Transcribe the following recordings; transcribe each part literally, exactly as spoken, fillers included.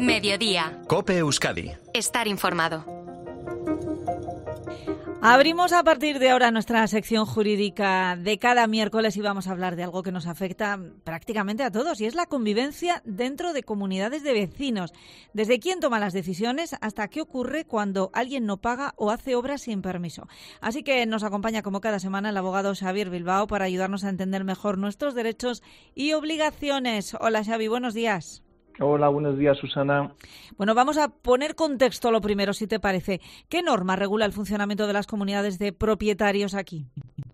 Mediodía. COPE Euskadi. Estar informado. Abrimos a partir de ahora nuestra sección jurídica de cada miércoles y vamos a hablar de algo que nos afecta prácticamente a todos, y es la convivencia dentro de comunidades de vecinos. Desde quién toma las decisiones hasta qué ocurre cuando alguien no paga o hace obras sin permiso. Así que nos acompaña como cada semana el abogado Xavier Bilbao para ayudarnos a entender mejor nuestros derechos y obligaciones. Hola Xavi, buenos días. Hola, buenos días, Susana. Bueno, vamos a poner contexto lo primero, si te parece. ¿Qué norma regula el funcionamiento de las comunidades de propietarios aquí?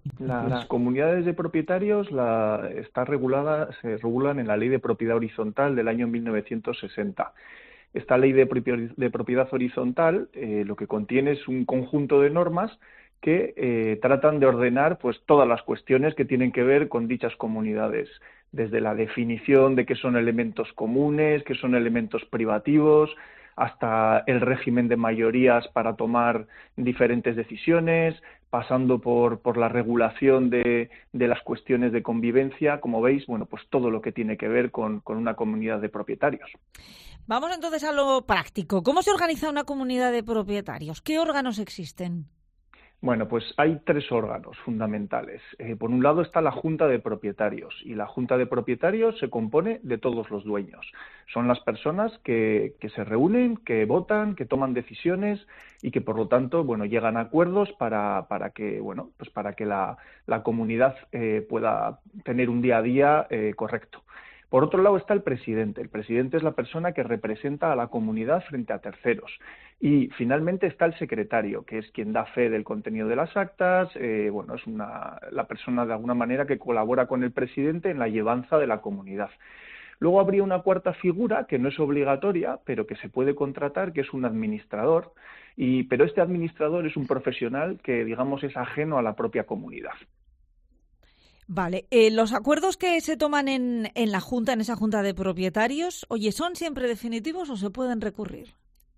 Las comunidades de propietarios la, está regulada, se regulan en la Ley de Propiedad Horizontal del año mil novecientos sesenta. Esta Ley de, propi- de Propiedad Horizontal eh, lo que contiene es un conjunto de normas que eh, tratan de ordenar pues todas las cuestiones que tienen que ver con dichas comunidades, desde la definición de qué son elementos comunes, qué son elementos privativos, hasta el régimen de mayorías para tomar diferentes decisiones, pasando por, por la regulación de, de las cuestiones de convivencia, como veis, bueno, pues todo lo que tiene que ver con, con una comunidad de propietarios. Vamos entonces a lo práctico. ¿Cómo se organiza una comunidad de propietarios? ¿Qué órganos existen? Bueno, pues hay tres órganos fundamentales. Eh, por un lado está la Junta de Propietarios, y la Junta de Propietarios se compone de todos los dueños. Son las personas que, que se reúnen, que votan, que toman decisiones y que, por lo tanto, bueno, llegan a acuerdos para, para que, bueno, pues para que la, la comunidad eh, pueda tener un día a día eh, correcto. Por otro lado está el presidente. El presidente es la persona que representa a la comunidad frente a terceros. Y finalmente está el secretario, que es quien da fe del contenido de las actas. Eh, bueno, es una, la persona de alguna manera que colabora con el presidente en la llevanza de la comunidad. Luego habría una cuarta figura que no es obligatoria, pero que se puede contratar, que es un administrador. Y, pero este administrador es un profesional que, digamos, es ajeno a la propia comunidad. Vale, eh, los acuerdos que se toman en, en la Junta, en esa Junta de Propietarios, oye, ¿son siempre definitivos o se pueden recurrir?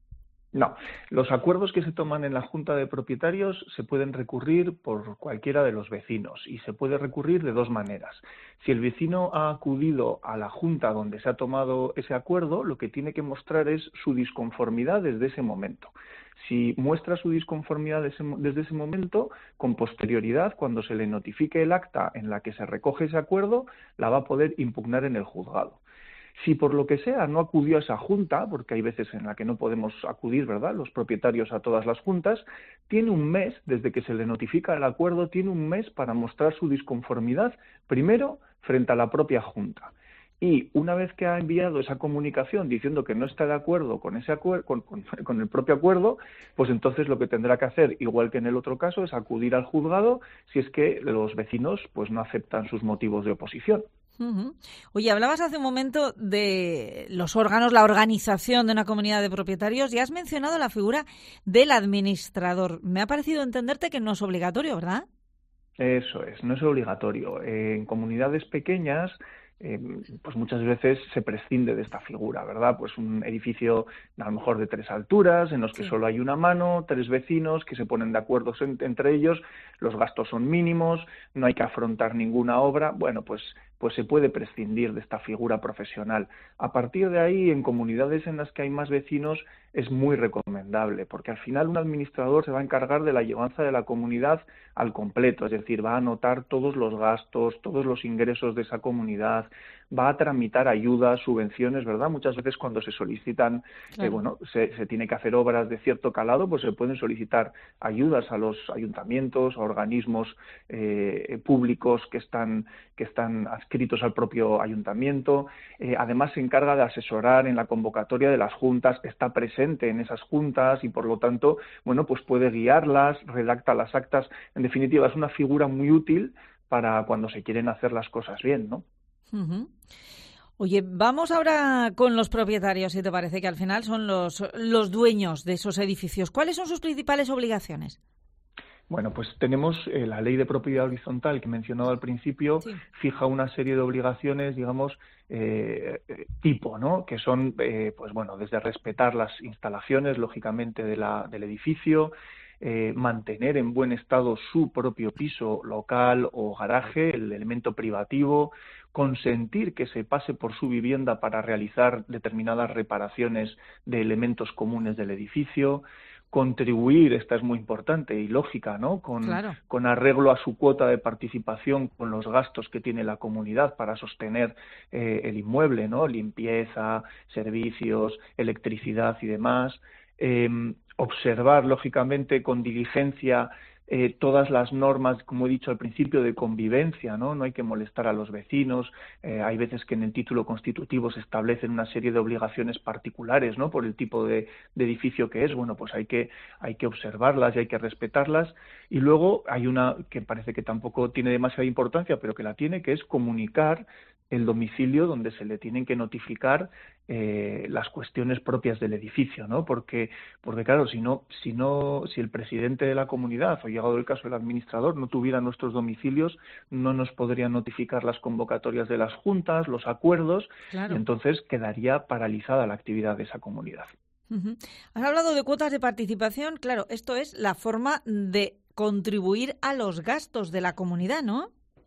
No, los acuerdos que se toman en la Junta de Propietarios se pueden recurrir por cualquiera de los vecinos, y se puede recurrir de dos maneras. Si el vecino ha acudido a la Junta donde se ha tomado ese acuerdo, lo que tiene que mostrar es su disconformidad desde ese momento. Si muestra su disconformidad desde ese momento, con posterioridad, cuando se le notifique el acta en la que se recoge ese acuerdo, la va a poder impugnar en el juzgado. Si por lo que sea no acudió a esa junta, porque hay veces en la que no podemos acudir, ¿verdad?, los propietarios a todas las juntas, tiene un mes, desde que se le notifica el acuerdo, tiene un mes para mostrar su disconformidad, primero frente a la propia junta. Y una vez que ha enviado esa comunicación diciendo que no está de acuerdo con ese acuerdo, con, con, con el propio acuerdo, pues entonces lo que tendrá que hacer, igual que en el otro caso, es acudir al juzgado si es que los vecinos pues no aceptan sus motivos de oposición. Uh-huh. Oye, hablabas hace un momento de los órganos, la organización de una comunidad de propietarios, y has mencionado la figura del administrador. Me ha parecido entenderte que no es obligatorio, ¿verdad? Eso es, no es obligatorio. Eh, en comunidades pequeñas, Eh, pues muchas veces se prescinde de esta figura, ¿verdad? Pues un edificio a lo mejor de tres alturas, en los que sí. Solo hay una mano, tres vecinos que se ponen de acuerdo en, entre ellos, los gastos son mínimos, no hay que afrontar ninguna obra. Bueno, pues, pues se puede prescindir de esta figura profesional. A partir de ahí, en comunidades en las que hay más vecinos, es muy recomendable, porque al final un administrador se va a encargar de la llevanza de la comunidad al completo, es decir, va a anotar todos los gastos, todos los ingresos de esa comunidad, va a tramitar ayudas, subvenciones, ¿verdad? Muchas veces cuando se solicitan, claro. eh, bueno, se, se tiene que hacer obras de cierto calado, pues se pueden solicitar ayudas a los ayuntamientos, a organismos eh, públicos que están, que están adscritos al propio ayuntamiento. Eh, además se encarga de asesorar en la convocatoria de las juntas, está presente en esas juntas y por lo tanto, bueno, pues puede guiarlas, redacta las actas. En definitiva, es una figura muy útil para cuando se quieren hacer las cosas bien, ¿no? Uh-huh. Oye, vamos ahora con los propietarios, si te parece, que al final son los, los dueños de esos edificios. ¿Cuáles son sus principales obligaciones? Bueno, pues tenemos eh, la Ley de Propiedad Horizontal que he mencionado al principio, sí. Fija una serie de obligaciones, digamos, eh, tipo, ¿no? Que son, eh, pues bueno, desde respetar las instalaciones, lógicamente, de la, del edificio, eh, mantener en buen estado su propio piso, local o garaje, el elemento privativo, consentir que se pase por su vivienda para realizar determinadas reparaciones de elementos comunes del edificio, contribuir, esta es muy importante y lógica, ¿no? Con, claro. con arreglo a su cuota de participación con los gastos que tiene la comunidad para sostener eh, el inmueble, ¿no? Limpieza, servicios, electricidad y demás. Eh, observar, lógicamente, con diligencia Eh, todas las normas, como he dicho al principio, de convivencia, ¿no? No hay que molestar a los vecinos. Eh, hay veces que en el título constitutivo se establecen una serie de obligaciones particulares, ¿no? Por el tipo de, de edificio que es. Bueno, pues hay que, hay que observarlas y hay que respetarlas. Y luego hay una que parece que tampoco tiene demasiada importancia, pero que la tiene, que es comunicar el domicilio donde se le tienen que notificar eh, las cuestiones propias del edificio, ¿no? Porque, porque claro, si no, si no, si el presidente de la comunidad, o llegado el caso el administrador, no tuviera nuestros domicilios, no nos podrían notificar las convocatorias de las juntas, los acuerdos, claro. y entonces quedaría paralizada la actividad de esa comunidad. Uh-huh. Has hablado de cuotas de participación, claro, esto es la forma de contribuir a los gastos de la comunidad, ¿no?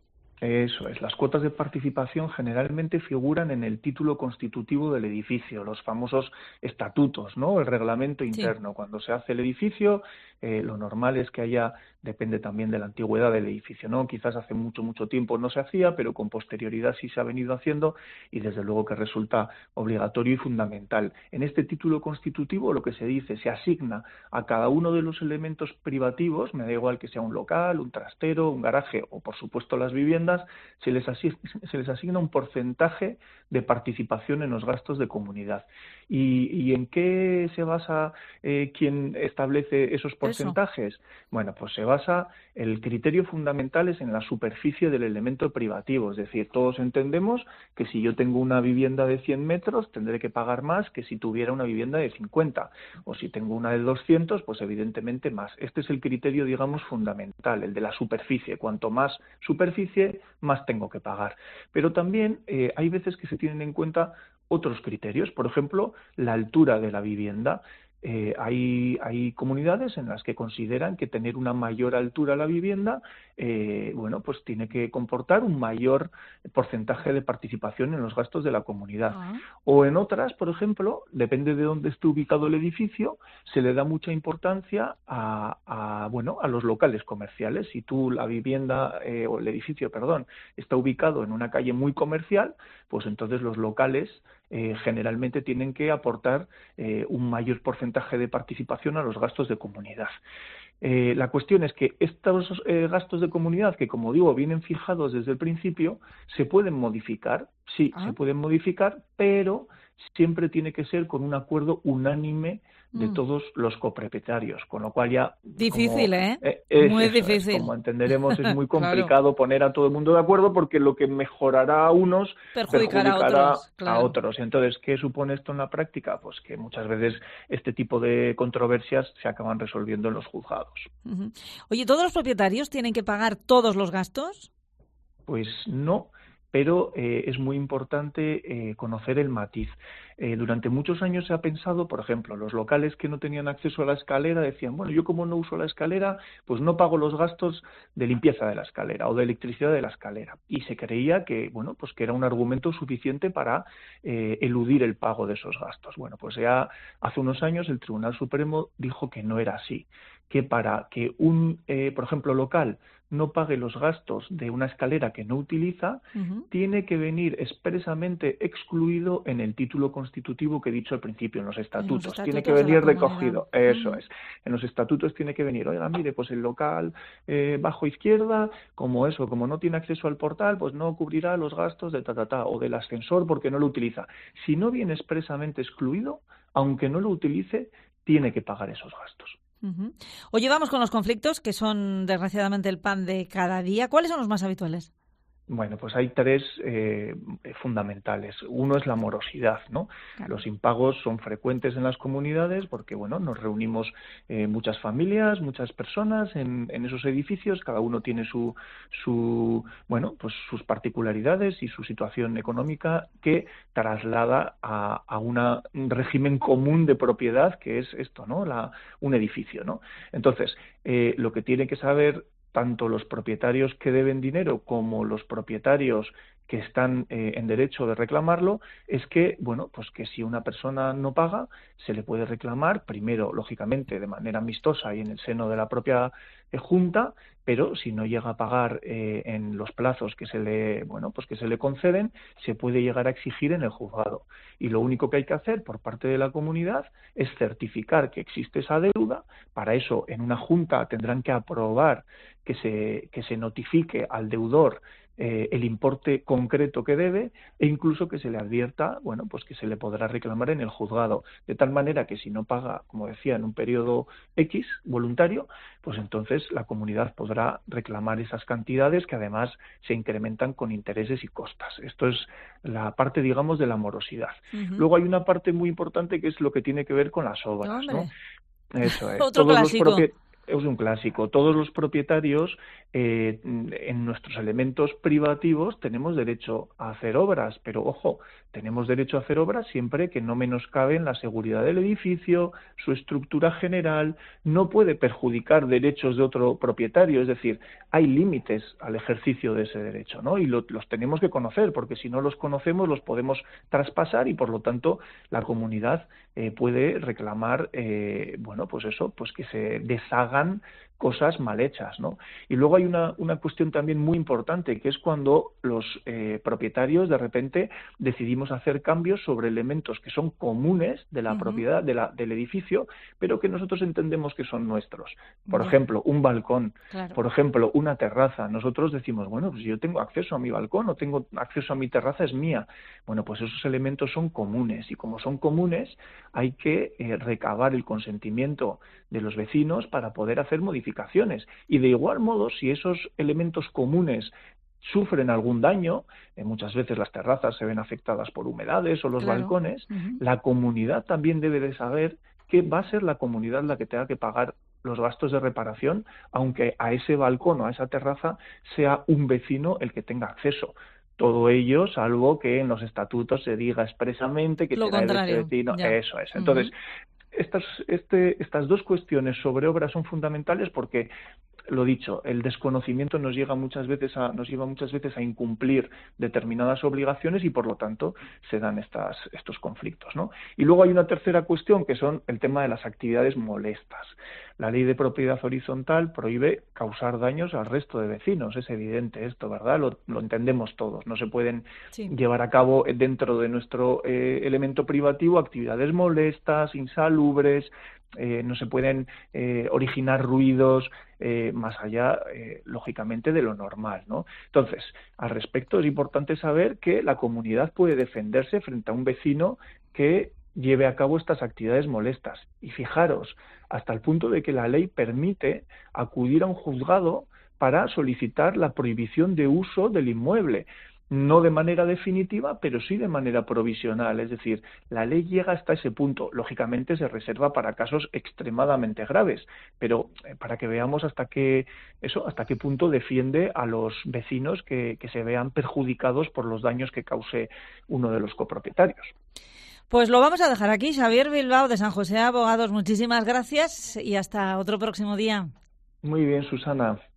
Eso es, las cuotas de participación generalmente figuran en el título constitutivo del edificio, los famosos estatutos, ¿no? El reglamento interno. Sí. Cuando se hace el edificio, eh, lo normal es que haya, depende también de la antigüedad del edificio, ¿no? Quizás hace mucho, mucho tiempo no se hacía, pero con posterioridad sí se ha venido haciendo y desde luego que resulta obligatorio y fundamental. En este título constitutivo lo que se dice, se asigna a cada uno de los elementos privativos, me da igual que sea un local, un trastero, un garaje o por supuesto las viviendas, Se les, asigna, se les asigna un porcentaje de participación en los gastos de comunidad. ¿Y, y en qué se basa eh, quien establece esos porcentajes? Eso. Bueno, pues se basa, el criterio fundamental es en la superficie del elemento privativo, es decir, todos entendemos que si yo tengo una vivienda de cien metros tendré que pagar más que si tuviera una vivienda de cincuenta, o si tengo una de doscientos, pues evidentemente más. Este es el criterio, digamos, fundamental, el de la superficie. Cuanto más superficie, más tengo que pagar. Pero también eh, hay veces que se tienen en cuenta otros criterios, por ejemplo, la altura de la vivienda. Eh, hay, hay comunidades en las que consideran que tener una mayor altura a la vivienda, eh, bueno, pues tiene que comportar un mayor porcentaje de participación en los gastos de la comunidad. Uh-huh. O en otras, por ejemplo, depende de dónde esté ubicado el edificio, se le da mucha importancia a, a bueno, a los locales comerciales. Si tú la vivienda eh, o el edificio, perdón, está ubicado en una calle muy comercial, pues entonces los locales Eh, generalmente tienen que aportar eh, un mayor porcentaje de participación a los gastos de comunidad. Eh, la cuestión es que estos eh, gastos de comunidad, que como digo, vienen fijados desde el principio, se pueden modificar, sí, ah. se pueden modificar, pero siempre tiene que ser con un acuerdo unánime de mm. todos los copropietarios, con lo cual ya... Difícil, como, ¿eh? eh es, muy eso, difícil. Es, como entenderemos, es muy complicado claro. poner a todo el mundo de acuerdo porque lo que mejorará a unos perjudicará, perjudicará a otros. Claro. A otros. Entonces, ¿qué supone esto en la práctica? Pues que muchas veces este tipo de controversias se acaban resolviendo en los juzgados. Uh-huh. Oye, ¿todos los propietarios tienen que pagar todos los gastos? Pues no. Pero eh, es muy importante eh, conocer el matiz. Eh, durante muchos años se ha pensado, por ejemplo, los locales que no tenían acceso a la escalera decían, bueno, yo como no uso la escalera, pues no pago los gastos de limpieza de la escalera o de electricidad de la escalera. Y se creía que, bueno, pues que era un argumento suficiente para eh, eludir el pago de esos gastos. Bueno, pues ya hace unos años el Tribunal Supremo dijo que no era así, que para que un, eh, por ejemplo, local no pague los gastos de una escalera que no utiliza, uh-huh. tiene que venir expresamente excluido en el título constitutivo que he dicho al principio, en los estatutos. Los estatutos tiene que venir recogido. Eso uh-huh. es. En los estatutos tiene que venir, oiga, mire, pues el local eh, bajo izquierda, como eso, como no tiene acceso al portal, pues no cubrirá los gastos de ta, ta, ta, o del ascensor porque no lo utiliza. Si no viene expresamente excluido, aunque no lo utilice, tiene que pagar esos gastos. Uh-huh. Oye, vamos con los conflictos, que son desgraciadamente el pan de cada día. ¿Cuáles son los más habituales? Bueno, pues hay tres eh, fundamentales. Uno es la morosidad, ¿no? Claro. Los impagos son frecuentes en las comunidades porque, bueno, nos reunimos eh, muchas familias, muchas personas en, en esos edificios, cada uno tiene su, su, bueno, pues sus particularidades y su situación económica que traslada a, a una, un régimen común de propiedad que es esto, ¿no? La, un edificio, ¿no? Entonces, eh, lo que tiene que saber tanto los propietarios que deben dinero como los propietarios que están eh, en derecho de reclamarlo, es que, bueno, pues que si una persona no paga, se le puede reclamar, primero, lógicamente, de manera amistosa y en el seno de la propia eh, Junta, pero si no llega a pagar eh, en los plazos que se le, bueno, pues que se le conceden, se puede llegar a exigir en el juzgado. Y lo único que hay que hacer por parte de la comunidad es certificar que existe esa deuda. Para eso, en una Junta tendrán que aprobar que se, que se notifique al deudor Eh, el importe concreto que debe e incluso que se le advierta, bueno, pues que se le podrá reclamar en el juzgado, de tal manera que si no paga, como decía, en un periodo X voluntario, pues entonces la comunidad podrá reclamar esas cantidades que además se incrementan con intereses y costas. Esto es la parte, digamos, de la morosidad. Uh-huh. Luego hay una parte muy importante que es lo que tiene que ver con las obras, ¿no? Eso es. Otro Todos clásico. Los propi- Es un clásico. Todos los propietarios eh, en nuestros elementos privativos tenemos derecho a hacer obras, pero ojo, tenemos derecho a hacer obras siempre que no menoscaben la seguridad del edificio, su estructura general, no puede perjudicar derechos de otro propietario, es decir, hay límites al ejercicio de ese derecho, ¿no? Y lo, los tenemos que conocer, porque si no los conocemos los podemos traspasar y por lo tanto la comunidad eh, puede reclamar, eh, bueno, pues eso, pues que se deshagan cosas mal hechas, ¿no? Y luego hay una, una cuestión también muy importante, que es cuando los eh, propietarios de repente decidimos hacer cambios sobre elementos que son comunes de la uh-huh. propiedad de la, del edificio, pero que nosotros entendemos que son nuestros. Por yeah. ejemplo, un balcón, claro. por ejemplo, una terraza. Nosotros decimos, bueno, pues yo tengo acceso a mi balcón o tengo acceso a mi terraza, es mía. Bueno, pues esos elementos son comunes y como son comunes hay que eh, recabar el consentimiento de los vecinos para poder hacer modificaciones. Y de igual modo, si esos elementos comunes sufren algún daño, eh, muchas veces las terrazas se ven afectadas por humedades o los claro. balcones, uh-huh. la comunidad también debe de saber que va a ser la comunidad la que tenga que pagar los gastos de reparación, aunque a ese balcón o a esa terraza sea un vecino el que tenga acceso. Todo ello, salvo que en los estatutos se diga expresamente que Lo será contrario, el vecino. Ya. Eso es. Entonces, uh-huh. estas, este, estas dos cuestiones sobre obras son fundamentales porque, lo dicho, el desconocimiento nos llega muchas veces a, nos lleva muchas veces a incumplir determinadas obligaciones y por lo tanto se dan estas, estos conflictos, ¿no? Y luego hay una tercera cuestión que son el tema de las actividades molestas. La ley de propiedad horizontal prohíbe causar daños al resto de vecinos, es evidente esto, ¿verdad? Lo, lo entendemos todos. No se pueden sí. llevar a cabo dentro de nuestro eh, elemento privativo actividades molestas, insalubres. Eh, no se pueden eh, originar ruidos eh, más allá, eh, lógicamente, de lo normal, ¿no? Entonces, al respecto es importante saber que la comunidad puede defenderse frente a un vecino que lleve a cabo estas actividades molestas. Y fijaros, hasta el punto de que la ley permite acudir a un juzgado para solicitar la prohibición de uso del inmueble. No de manera definitiva, pero sí de manera provisional. Es decir, la ley llega hasta ese punto. Lógicamente se reserva para casos extremadamente graves, pero eh, para que veamos hasta qué, eso, hasta qué punto defiende a los vecinos que, que se vean perjudicados por los daños que cause uno de los copropietarios. Pues lo vamos a dejar aquí. Xavier Bilbao, de San José Abogados, muchísimas gracias y hasta otro próximo día. Muy bien, Susana.